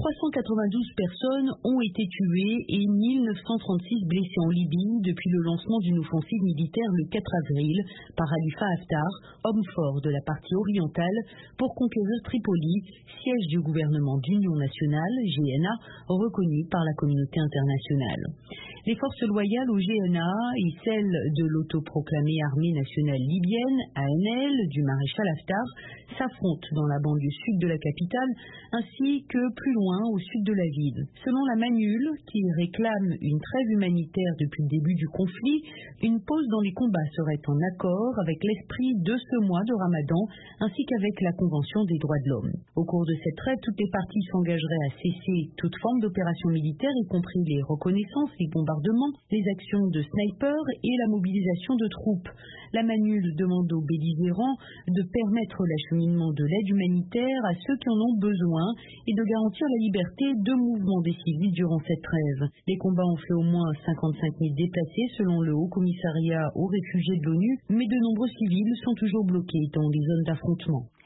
392 personnes ont été tuées et 1936 blessées en Libye depuis le lancement d'une offensive militaire le 4 avril par Khalifa Haftar, homme fort de la partie orientale, pour conquérir Tripoli, siège du gouvernement d'union nationale, GNA, reconnu par la communauté internationale. Les forces loyales au GNA et celles de l'autoproclamée armée nationale libyenne, ANL, du maréchal Haftar, s'affrontent dans la banlieue sud de la capitale, ainsi que plus loin au sud de la ville. Selon la Manul, qui réclame une trêve humanitaire depuis le début du conflit, une pause dans les combats serait en accord avec l'esprit de ce mois de Ramadan, ainsi qu'avec la Convention des droits de l'homme. Au cours de cette trêve, toutes les parties s'engageraient à cesser toute forme d'opération militaire, y compris les reconnaissances, les bombardements, les actions de snipers et la mobilisation de troupes. La Manul demande aux belligérants de permettre l'acheminement de l'aide humanitaire à ceux qui en ont besoin et de garantir la liberté de mouvement des civils durant cette trêve. Les combats ont fait au moins 55 000 déplacés selon le Haut Commissariat aux réfugiés de l'ONU, mais de nombreux civils sont toujours bloqués dans les zones d'affrontement.